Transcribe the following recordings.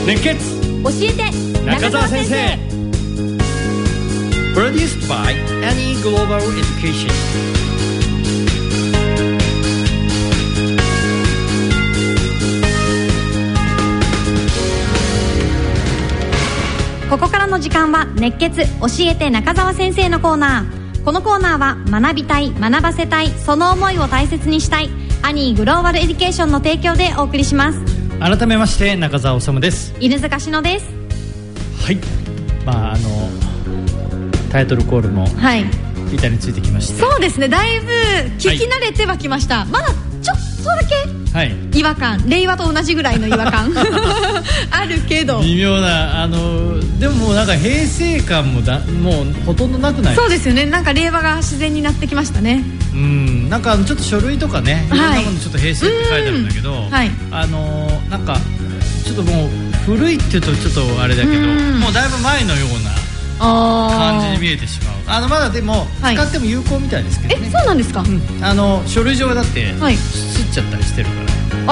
熱血教えて中澤先生。 Produced by Any Global Education。 ここからの時間は熱血教えて中澤先生のコーナー。このコーナーは学びたい、学ばせたい、その思いを大切にしたいアニーグローバルエデュケーションの提供でお送りします。 改めまして中澤修です。 犬塚志乃です。 はい、タイトルコールも板についてきまして、 そうですね、だいぶ聞き慣れてはきました、まだちょっとだけ違和感、令和と同じぐらいの違和感あるけど微妙なでももうなんか平成感ももうほとんどなくない？ そうですよね、なんか令和が自然になってきましたね。 なんかちょっと書類とかね、いろんなものちょっと平成って書いてあるんだけど、なんかちょっともう古いって言うとちょっとあれだけど、もうだいぶ前のような感じに見えてしまう。まだでも使っても有効みたいですけどね。 そうなんですか？ 書類上だってすっちゃったりしてるから、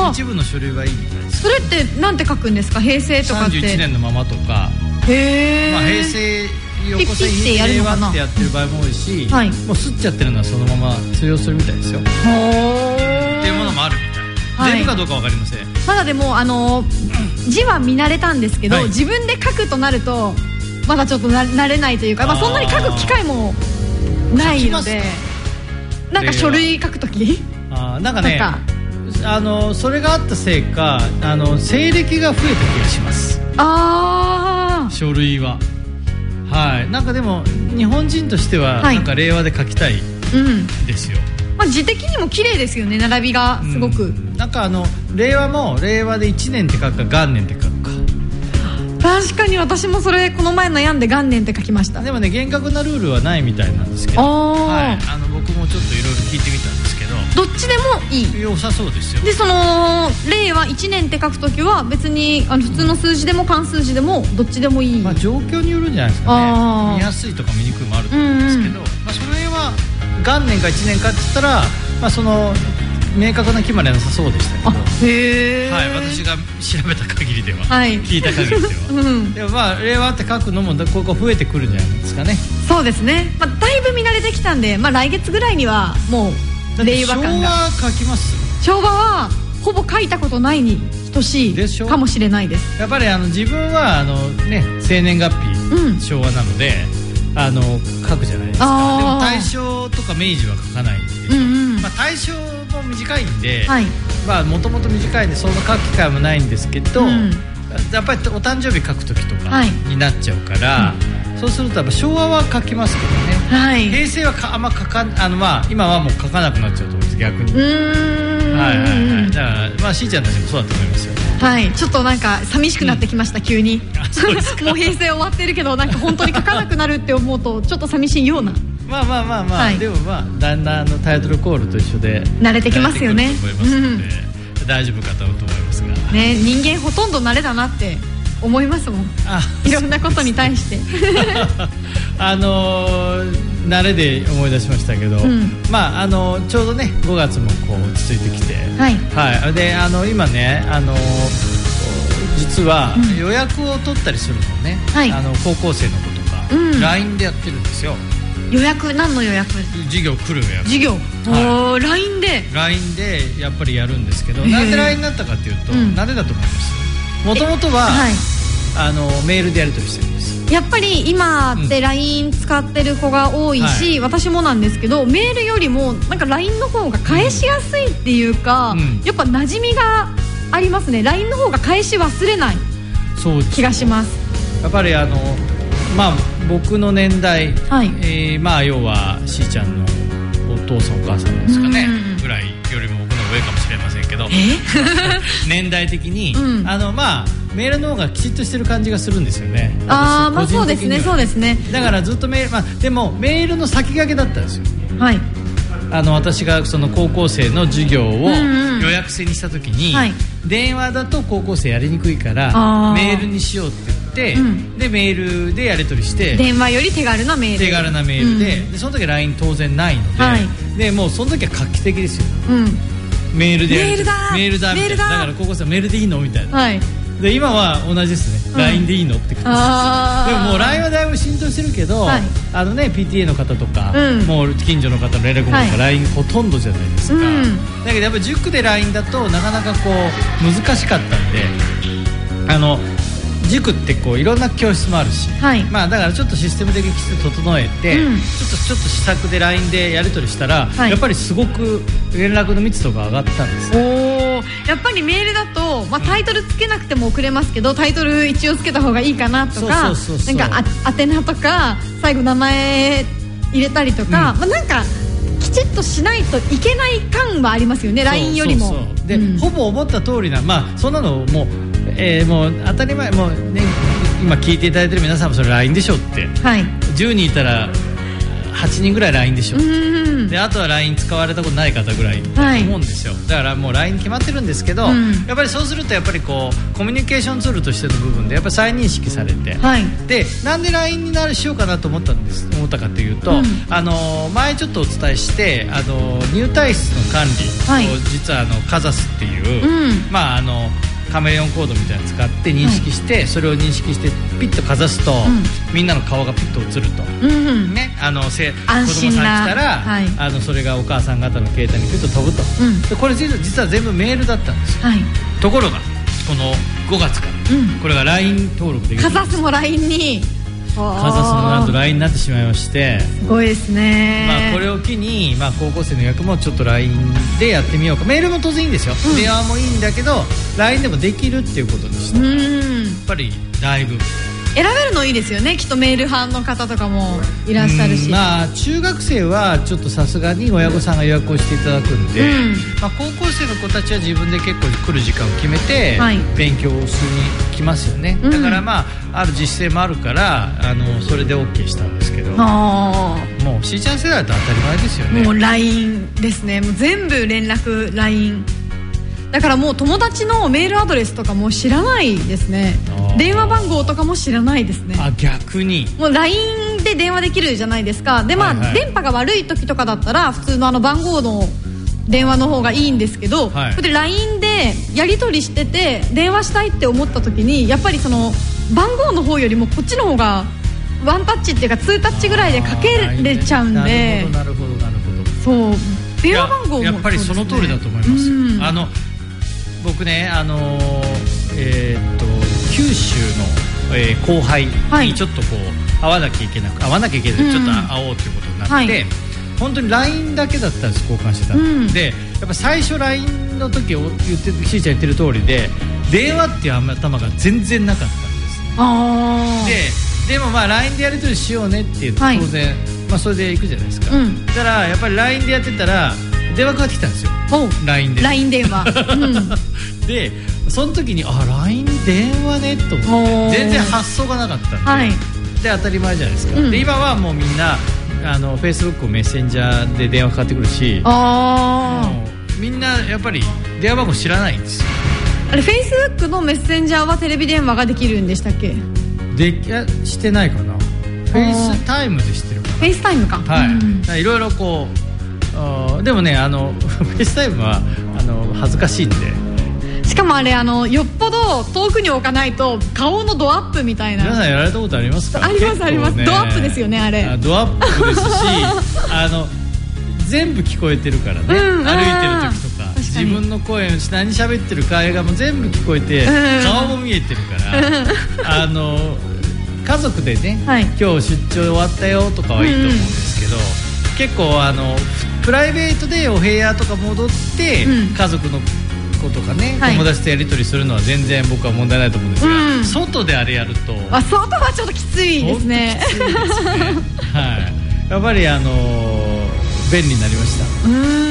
一部の書類はいいみたいです。 それってなんて書くんですか？平成とかって 31年のままとか、平成横線令和ってやってる場合も多いし、もうすっちゃってるのはそのまま通用するみたいですよ。っていうものもあるみたい。全部かどうか分かりません。 まだでも字は見慣れたんですけど、自分で書くとなるとまだちょっと慣れないというか、そんなに書く機会もないので、なんか書類書くときなんかね、それがあったせいか西暦が増えた気がします。書類はなんかでも日本人としてはなんか令和で書きたいですよ。 字的にも綺麗ですよね、並びがすごく。 なんか令和も令和で1年って書くか元年って書くか。 確かに私もそれこの前悩んで元年って書きました。 でもね、厳格なルールはないみたいなんですけど、僕もちょっといろいろ聞いてみたんですけど、 どっちでもいい。 良さそうですよ。 でその令和1年って書くときは別に普通の数字でも漢数字でもどっちでもいい。 状況によるんじゃないですかね。見やすいとか見にくいもあると思うんですけど、それは元年か1年かって言ったら、その明確な決まりはなさそうでしたけど、私が調べた限りでは、聞いた限りでは、でも令和って書くのもここ増えてくるんじゃないですかね。 そうですね、だいぶ見慣れてきたんで、来月ぐらいにはもう令和感が。 昭和書きます？ 昭和はほぼ書いたことないに等しいかもしれないです。 やっぱり自分は生年月日、昭和なので書くじゃないですか。でも大正とか明治は書かないでしょ。大正も短いんで、もともと短いんでそんな書く機会もないんですけど、やっぱりお誕生日書く時とかになっちゃうから、そうするとやっぱ昭和は書きますけどね、平成はあんま書か今はもう書かなくなっちゃうと思うんです、逆に。だからしーちゃんたちもそうだと思いますよ。ちょっとなんか寂しくなってきました、急に。もう平成終わってるけど、なんか本当に書かなくなるって思うとちょっと寂しいような。でもだんだんタイトルコールと一緒で慣れてきますよね。 大丈夫かと思いますがね、人間ほとんど慣れだなって思いますもん、いろんなことに対して慣れで思い出しましたけど、ちょうどね5月もこう落ち着いてきて、で今ね実は予約を取ったりするのね、高校生の子とか、LINE でやってるんですよ。 予約？何の予約？ 授業来る予約。 授業、LINE でやっぱりやるんですけど、なんで LINE になったかっていうと、なんでだと思います？もともとはメールでやり取りしてるんです。 やっぱり今って LINE 使ってる子が多いし、私もなんですけど、メールよりもなんか LINE の方が返しやすいっていうか、やっぱ馴染みがありますね。 LINE の方が返し忘れない気がします。 やっぱり僕の年代、要はしーちゃんのお父さんお母さんですかね、ぐらいよりも僕の上かもしれませんけど、年代的に、メールの方がきちっとしてる感じがするんですよね。 そうですね、そうですね。 だからずっとメール、でもメールの先駆けだったんですよ。私がその高校生の授業を予約制にした時に、電話だと高校生やりにくいからメールにしようって言って、でメールでやり取りして、 電話より手軽なメールで、その時 LINE 当然ないので、でもうその時は画期的ですよ、メールでやる、メールだみたいな。だから高校生はメールでいいのみたいな、 で今は同じですね、LINE でいいのって感じです。でももう LINE はだいぶ浸透してるけど、PTA の方とか、もう近所の方の連絡網とか LINE ほとんどじゃないですか。だけどやっぱり塾で LINE だとなかなかこう難しかったんで、塾ってこういろんな教室もあるし、だからちょっとシステム的にきちんと整えて、ちょっと施策で LINE でやり取りしたら、やっぱりすごく連絡の密度が上がったんです。 やっぱりメールだと、タイトルつけなくても送れますけど、タイトル一応つけた方がいいかなとか、なんか宛名とか最後名前入れたりとか、なんかきちっとしないといけない感はありますよね、 LINE よりも。 で、ほぼ思った通りな、そんなのもうもう当たり前、もうね、今聞いていただいてる皆さんもそれ LINE でしょって、10人いたら8人ぐらい LINE でしょって、であとは LINE 使われたことない方ぐらいだと思うんですよ。だからもう LINE 決まってるんですけど、やっぱりそうするとやっぱりこうコミュニケーションツールとしての部分でやっぱり再認識されて、でなんで LINE にしようかなと思ったかというと、前ちょっとお伝えして入退室の管理を実はかざすっていう、カメレオンコードみたいなの使って認識して、それを認識してピッとかざすと、みんなの顔がピッと映ると、ね、子供さん来たら、それがお母さん方の携帯にピッと飛ぶと、でこれ実は全部メールだったんですよ。ところがこの5月から、これが LINE 登録できる。 かざすも LINE にかざすのなんと LINE になってしまいまして、 すごいですね。 これを機に、高校生の役もちょっと LINE でやってみようか。メールも当然いいんですよ、電話もいいんだけど LINE でもできるっていうことにしたら、やっぱりだいぶ選べるのいいですよね。きっとメール派の方とかもいらっしゃるし、 中学生はちょっとさすがに親御さんが予約をしていただくんで、高校生の子たちは自分で結構来る時間を決めて勉強をしに来ますよね。だからある実践もあるからそれで OK したんですけど、もうしーちゃん世代だと当たり前ですよね。 もう LINE ですね。もう全部連絡 LINEだから、もう友達のメールアドレスとかも知らないですね。電話番号とかも知らないですね。 逆にもう LINE で電話できるじゃないですか。で電波が悪い時とかだったら普通の番号の電話の方がいいんですけど、これで LINE でやり取りしてて電話したいって思った時に、やっぱりその番号の方よりもこっちの方がワンタッチっていうか2タッチぐらいでかけれちゃうんで。 なるほど。 そう、電話番号もやっぱりその通りだと思いますよ。僕ね、九州の、後輩にちょっとこう会わなきゃいけない、ちょっと会おうということになって、本当に LINE だけだったんです、交換してたの、でやっぱ最初 LINE の時しーちゃん言ってる通りで電話っていう頭が全然なかったんです。でもLINE でやり取りしようねって言って当然、それで行くじゃないですか。だからやっぱり LINE でやってたら電話かかってきたんですよ、LINE で LINE 電話、 でその時にLINE 電話ねと思って全然発想がなかったんで、で当たり前じゃないですか。で今はもうみんなFacebook メッセンジャーで電話かかってくるし、みんなやっぱり電話番号知らないんですよ。 あれ Facebook のメッセンジャーはテレビ電話ができるんでしたっけ？ してないかな。フェイスタイムでしてるかな。 フェイスタイムか。 いろいろこうでもねフェイスタイムは恥ずかしいんで。 しかもあれよっぽど遠くに置かないと顔のドアップみたいな。 皆さんやられたことありますか？ ありますあります、ドアップですよねあれ。 ドアップですし全部聞こえてるからね、歩いてる時とか自分の声何喋ってるかがもう全部聞こえて、顔も見えてるから家族でね、今日出張終わったよとかはいいと思うんですけど、結構プライベートでお部屋とか戻って、家族の子とかね、友達とやり取りするのは全然僕は問題ないと思うんですが、外であれやると外はちょっときついですね。 やっぱり便利になりました。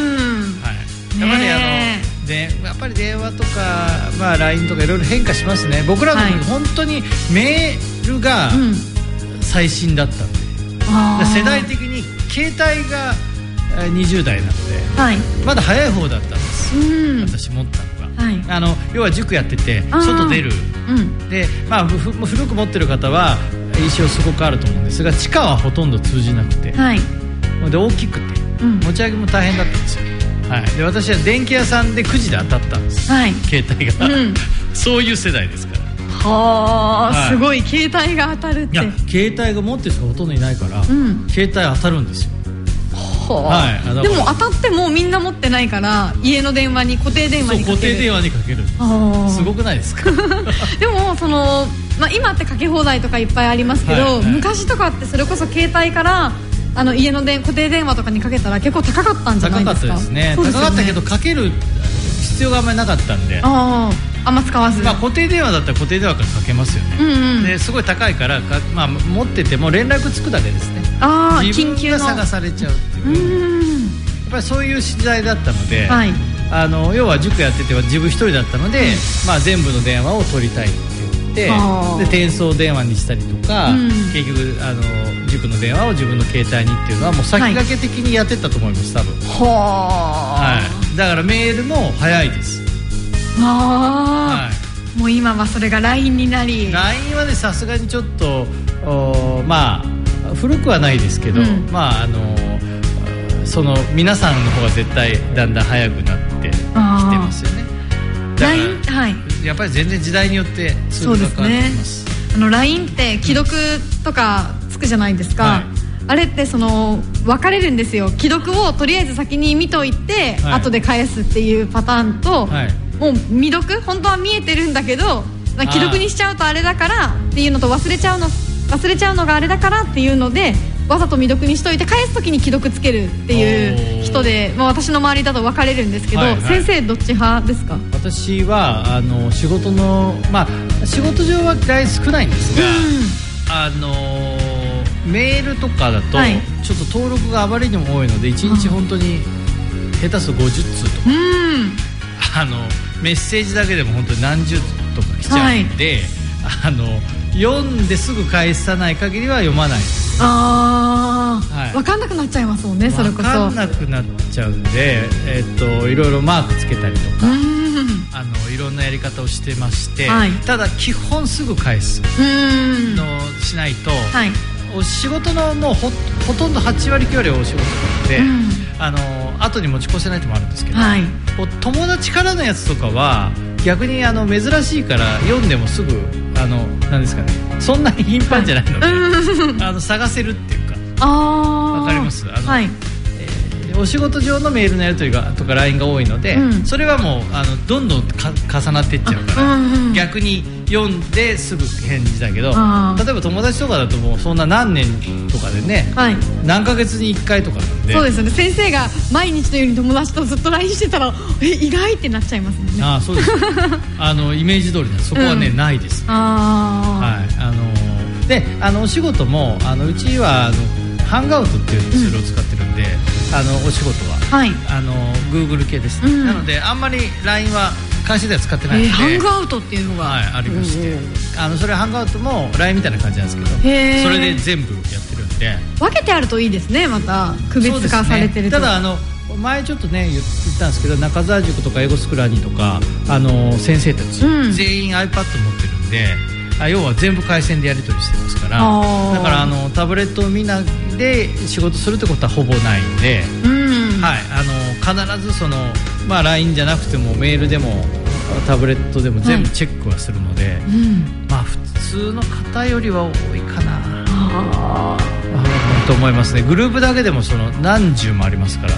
やっぱり電話とか、LINE とかいろいろ変化しますね。僕らの時本当にメールが最新だったんで、世代的に携帯が20代なので、まだ早い方だったんです、私持ったのが。要は塾やってて外出る、で、古く持ってる方は印象すごくあると思うんですが、地下はほとんど通じなくて、で大きくて持ち上げも大変だったんですよ。で私は電気屋さんでくじで当たったんです、携帯が、そういう世代ですから。 はあ、すごい携帯が当たるって。 いや携帯が持ってる人がほとんどいないから、携帯当たるんですよ。 でも当たってもみんな持ってないから家の電話に固定電話にかける。 固定電話にかける。すごくないですか？ でも今ってかけ放題とかいっぱいありますけど、昔とかってそれこそ携帯から家の固定電話とかにかけたら結構高かったんじゃないですか？高かったですね。高かったけどかける必要があんまりなかったんで、 あんま使わず、 固定電話だったら固定電話からかけますよね。ですごい高いから持ってても連絡つくだけですね。自分が探されちゃうっていう。やっぱりそういう時代だったので、要は塾やってては自分一人だったので、全部の電話を取りたいって言ってで転送電話にしたりとか、結局塾の電話を自分の携帯にっていうのはもう先駆け的にやってったと思います、多分。だからメールも早いです。 もう今はそれが LINE になり、 LINE はねさすがにちょっと古くはないですけど、その皆さんの方が絶対だんだん早くなってきてますよね。やっぱり全然時代によってツールが変わってきます。 LINE って既読とかつくじゃないですか、あれって分かれるんですよ。既読をとりあえず先に見といて、後で返すっていうパターンと、もう未読本当は見えてるんだけど既読にしちゃうとあれだからっていうのと忘れちゃうのがあれだからっていうのでわざと未読にしといて返す時に既読つけるっていう人で、私の周りだと分かれるんですけど、先生どっち派ですか？ 私は仕事の仕事上は大少ないんですが、メールとかだと、ちょっと登録があまりにも多いので1日本当に下手すると50通とか、メッセージだけでも本当に何十とか来ちゃうんで、読んですぐ返さない限りは読まないです。 分かんなくなっちゃいますもんね。それこそ分かんなくなっちゃうんで、いろいろマークつけたりとか、いろんなやり方をしてまして、ただ基本すぐ返すのしないと、お仕事のもう ほとんど8割9割お仕事なので、後に持ち越せないともあるんですけど、友達からのやつとかは逆に珍しいから読んでもすぐなんですかね、そんなに頻繁じゃないので、探せるっていうか、わかります。お仕事上のメールのやり取りとか LINE が多いので、それはもうどんどん重なっていっちゃうから、逆に読んですぐ返事だけど、例えば友達とかだともうそんな何年とかでね、何ヶ月に1回とかなんで。 そうですよね。先生が毎日のように友達とずっと LINE してたら意外ってなっちゃいますもんね。そうですイメージ通りそこはね、ないです。でお仕事もうちはハンガウトっていうツールを使ってるんで、お仕事は、Google 系です、なのであんまり LINE は会社では使ってないので、 ハンガウトっていうのが、 ありまして、それハンガウトも LINE みたいな感じなんですけど、それで全部やってるんで分けてあるといいですね。また区別化されてると。 ただ前ちょっとね言ったんですけど、中澤塾とか英語スクラニとか先生たち、全員 iPad 持ってるんで、要は全部回線でやり取りしてますから、だからタブレットを見ないで仕事するってことはほぼないんで、必ずLINE じゃなくてもメールでもタブレットでも全部チェックはするので、普通の方よりは多いかなと思いますね。グループだけでも何十もありますから。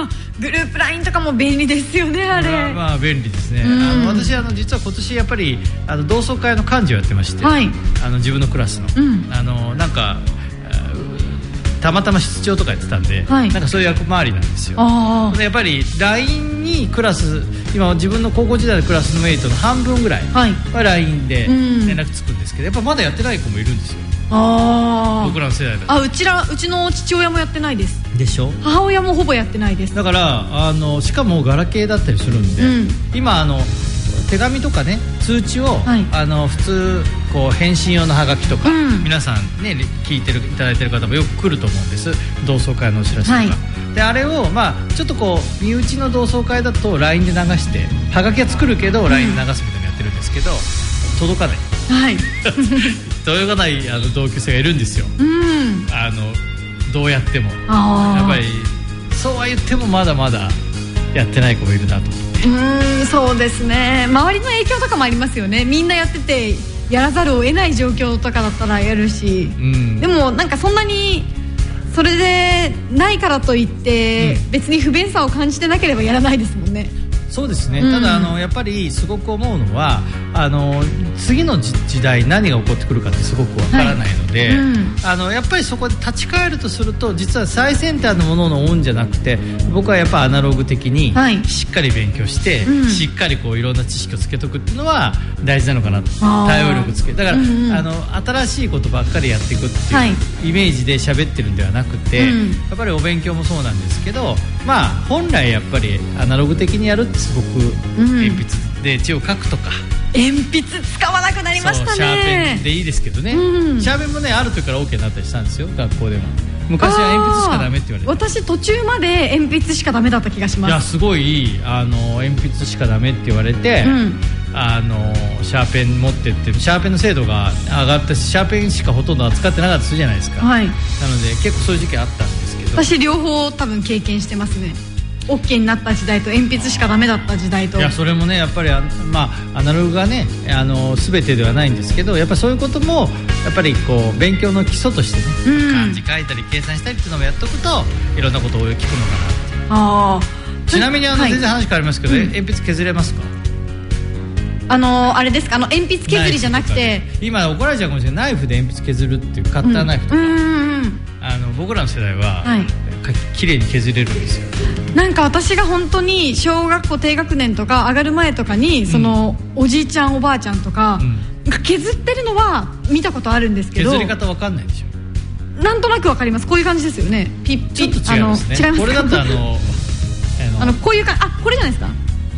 グループ LINE とかも便利ですよね。あれ便利ですね。私実は今年やっぱり同窓会の幹事をやってまして、自分のクラスの、なんかたまたま室長とかやってたんで、なんかそういう役回りなんですよ。やっぱり LINE にクラス、今自分の高校時代のクラスのメイトの半分ぐらいは LINE で連絡つくんですけど、やっぱまだやってない子もいるんですよ。僕らの世代だと。 うちの父親もやってないです。 でしょ。 母親もほぼやってないです。 だからしかもガラケーだったりするんで、今手紙とかね、通知を、普通返信用のハガキとか、皆さんね聞いていただいてる方もよく来ると思うんです。同窓会のお知らせとか、であれをちょっと身内の同窓会だと LINE で流して、ハガキは作るけど LINE で流すみたいなのやってるんですけど、届かない届かない同級生がいるんですよ。どうやってもやっぱりそうは言ってもまだまだやってない子もいるなと思って。 そうですね、周りの影響とかもありますよね。みんなやっててやらざるを得ない状況とかだったらやるし、でもなんかそんなにそれでないからといって、別に不便さを感じてなければやらないですもんね。 そうですね、ただやっぱりすごく思うのは次の時代何が起こってくるかってすごくわからないので、やっぱりそこで立ち返るとすると実は最先端のもののオンじゃなくて、僕はやっぱアナログ的にしっかり勉強して、しっかりこういろんな知識をつけとくっていうのは大事なのかなと。対応力つけだから、新しいことばっかりやっていくっていうイメージで喋ってるんではなくて、やっぱりお勉強もそうなんですけど、本来やっぱりアナログ的にやるってすごく鉛筆で字を書くとか、 鉛筆使わなくなりましたね。 シャーペンでいいですけどね、シャーペンもねある時から OK になったりしたんですよ、学校でも。昔は鉛筆しかダメって言われて、 私途中まで鉛筆しかダメだった気がします。 いやすごい鉛筆しかダメって言われて、シャーペン持ってってシャーペンの精度が上がったし、シャーペンしかほとんど扱ってなかったりするじゃないですか、なので結構そういう時期あったんですけど、 私両方多分経験してますね。OK になった時代と鉛筆しかダメだった時代と。 いやそれもねやっぱりアナログがね全てではないんですけど、やっぱそういうこともやっぱりこう勉強の基礎としてね、漢字書いたり計算したりっていうのもやっとくといろんなことを聞くのかなって。ちなみに全然話変わりますけど、鉛筆削れますか？ あれですか、鉛筆削りじゃなくて、 今怒られちゃうかもしれない、ナイフで鉛筆削るっていうカッターナイフとか、僕らの世代は、綺麗に削れるんですよ。 なんか私が本当に小学校低学年とか上がる前とかに、そのおじいちゃんおばあちゃんとかが削ってるのは見たことあるんですけど、 削り方わかんないでしょ。なんとなくわかります。こういう感じですよね。ピッピッ。 ちょっと違いますね。 違いますか？ これだとこういう感じ、これじゃないですか。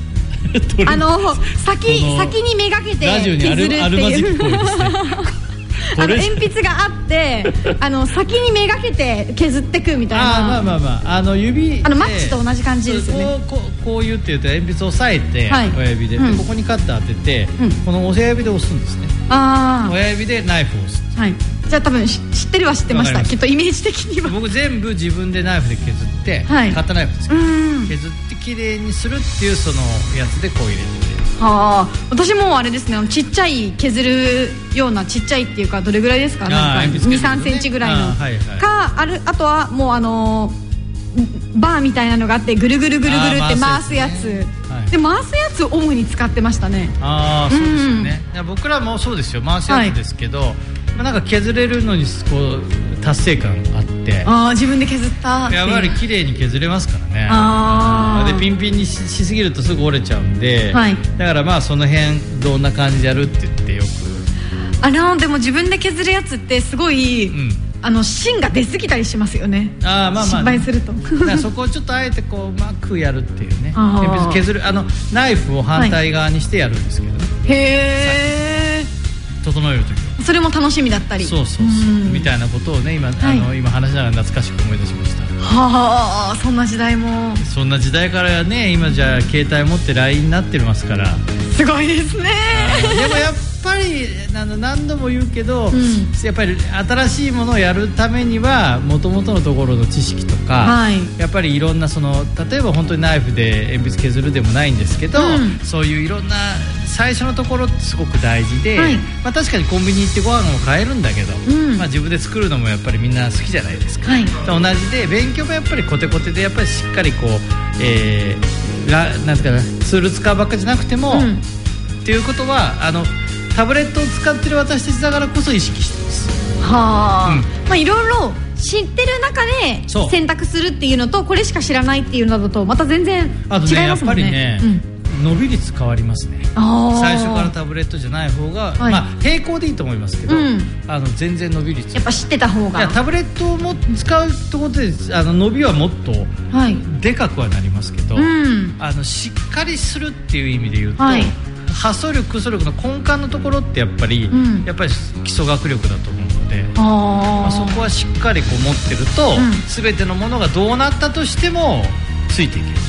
先にめがけて削るっていう鉛筆があって先にめがけて削ってくみたいな。 指マッチと同じ感じですよね。 こういうって言うと鉛筆を押さえて、親指で、ここにカッター当てて、この親指で押すんですね。親指でナイフを押す。 じゃあ多分知ってるは知ってました。きっとイメージ的には。 僕全部自分でナイフで削って、カッターナイフですけど、削って綺麗にするっていうそのやつでこう入れて。 私もあれですね、ちっちゃい削るような、ちっちゃいっていうかどれぐらいですか、なんか 2,3 センチぐらいのかあとはもうバーみたいなのがあってぐるぐるぐるぐるって回すやつで、回すやつを主に使ってましたね。 そうですよね。僕らもそうですよ、回すやつですけど、なんか削れるのにこう達成感あって、 自分で削ったやっぱり綺麗に削れますからね。でピンピンに しすぎるとすぐ折れちゃうんで、だからその辺どんな感じでやるって言ってよくでも自分で削るやつってすごい、芯が出過ぎたりしますよね。失敗するとそこをちょっとあえてこううまくやるっていうね。鉛筆削るナイフを反対側にしてやるんですけどね、へー、整えるときはそれも楽しみだったり、 そうみたいなことをね今話しながら懐かしく思い出しました。 そんな時代も、 そんな時代からね、今じゃあ携帯持って LINE になってますから、 すごいですね。 でもやっぱり何度も言うけど、やっぱり新しいものをやるためには元々のところの知識とか、やっぱりいろんな例えば本当にナイフで鉛筆削るでもないんですけど、そういういろんな最初のところってすごく大事で、確かにコンビニ行ってご飯も買えるんだけど、自分で作るのもやっぱりみんな好きじゃないですか。同じで勉強もやっぱりコテコテでやっぱりしっかりこう、なんていうかな、ツール使うばっかじゃなくても、っていうことはタブレットを使ってる私たちだからこそ意識してます。 いろいろ知ってる中で選択するっていうのと、これしか知らないっていうのだとまた全然違いますもんね。 やっぱりね、伸び率変わりますね。最初からタブレットじゃない方が、並行でいいと思いますけど、全然伸び率やっぱ知ってた方が、 タブレットを使うってことで伸びはもっとでかくはなりますけど、しっかりするっていう意味で言うと、発想力空想力の根幹のところってやっぱり基礎学力だと思うので、そこはしっかりこう持ってると、全てのものがどうなったとしてもついていける、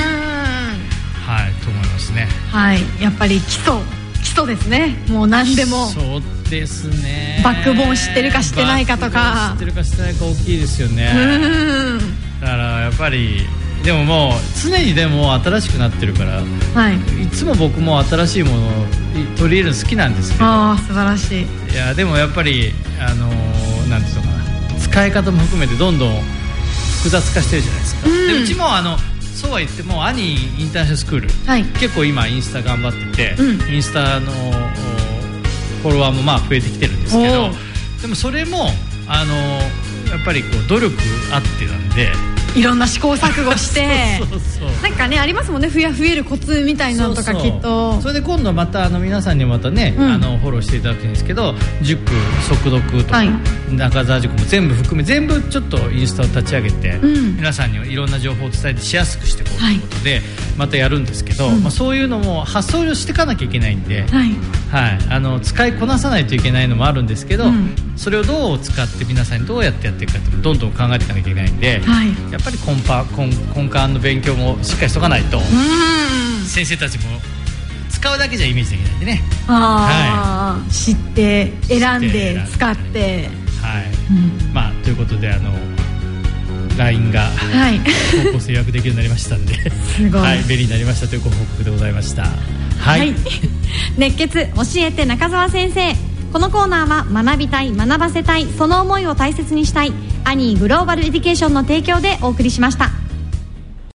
と思いますね。 やっぱり基礎ですね。もう何でもそうですね。 バックボーン知ってるか知ってないかとか、 知ってるか知ってないか大きいですよね。だからやっぱりでももう常にでも新しくなってるから、いつも僕も新しいものを取り入れるの好きなんですけど、 素晴らしい。 いやでもやっぱりなんていうのかな、使い方も含めてどんどん複雑化してるじゃないですか。でうちもそうは言っても兄インターナショナルスクール、結構今インスタ頑張ってて、インスタのフォロワーもまあ増えてきてるんですけど、でもそれもやっぱりこう努力あってなんで、 いろんな試行錯誤してなんかねありますもんね、増えるコツみたいなのとか。きっとそれで今度また皆さんにまたね、フォローしていただくんですけど、塾速読とか、中澤塾も全部含め全部ちょっとインスタを立ち上げて、皆さんにいろんな情報を伝えてしやすくしていこうということで、またやるんですけど、そういうのも発想をしていかなきゃいけないんで、使いこなさないといけないのもあるんですけど、それをどう使って皆さんにどうやってやっていくかってどんどん考えていかなきゃいけないんで、やっぱり根幹の勉強もしっかりしとかないと、先生たちも使うだけじゃイメージできないんでね。 知って選んで使って、 ということでLINE が高校生予約できるようになりましたんですごい、便利になりましたというご報告でございました。 熱血教えて中澤先生。このコーナーは学びたい、学ばせたい、その思いを大切にしたいアニーグローバルエデュケーションの提供でお送りしました。